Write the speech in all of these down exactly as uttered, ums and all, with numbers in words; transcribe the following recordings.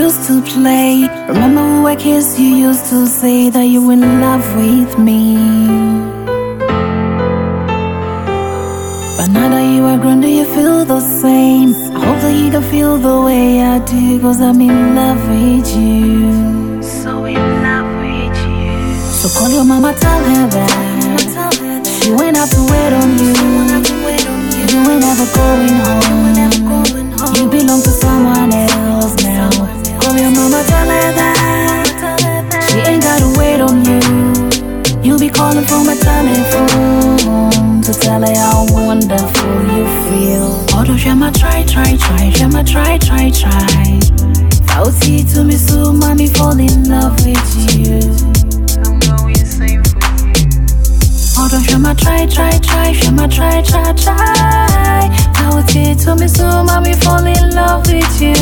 used to play. Remember we were kids, you used to say that you were in love with me. But now that you are grown, do you feel the same? I hope that you can feel the way I do, cause I'm in love with you. So in love with you. So call your mama, tell her that she won't have to wait on you. You ain't never going home. You belong to someone else now. Call your mama, tell her that she ain't gotta wait on you. You'll be calling from a telephone to tell her how wonderful you feel. Although shama try, try, try, shama try, try, try. Fauti to me so mommy fall in love with you. I'm going same for you. Although shama try, try, try, shama try, try, try. Fauti to me so mommy fall in love with you.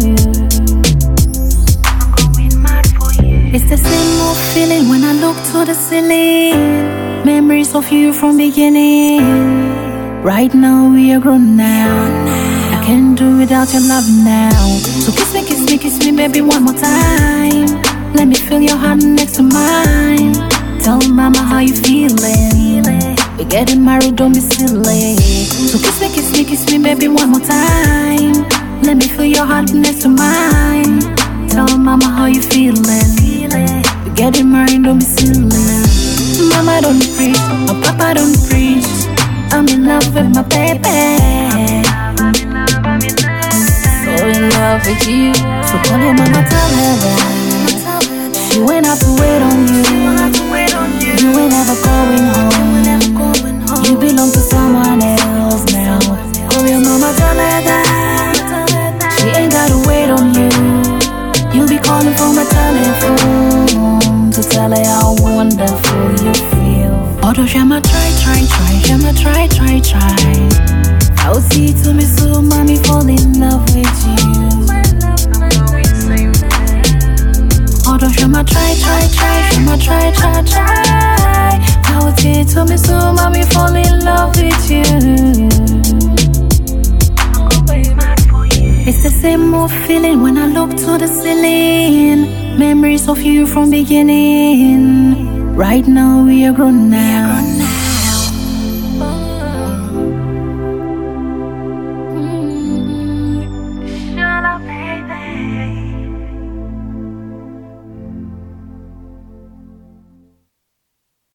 It's the same old feeling when I look to the ceiling. Memories of you from beginning. Right now we are grown now. I can't do without your love now. So kiss me, kiss me, kiss me baby one more time. Let me feel your heart next to mine. Tell mama how you feeling. We're getting married, don't be silly. So kiss me, kiss me, kiss me baby one more time. Let me feel your heart next to mine. Tell mama how you feeling. We're getting married, don't be silly. Mama don't preach, my papa don't preach. I'm in love with my baby. I'm in love, I'm in love. So in love with you. So call your mama, tell her that she won't have to wait on you. You ain't never going home. You belong to someone else now. Call your mama, tell her that she ain't gotta wait on you. You'll be calling from a telephone to tell her how wonderful you feel. Although shama try, try, try, shama try, try, try. I'll see to me so mommy fall in love with you. I'm going same for you. Although shama try, try, try, shama try, try, try. I'll see to me so mommy fall in love with you. I'm going mad for you. It's the same old feeling when I look to the ceiling. Memories of you from beginning. Right now we are grown now.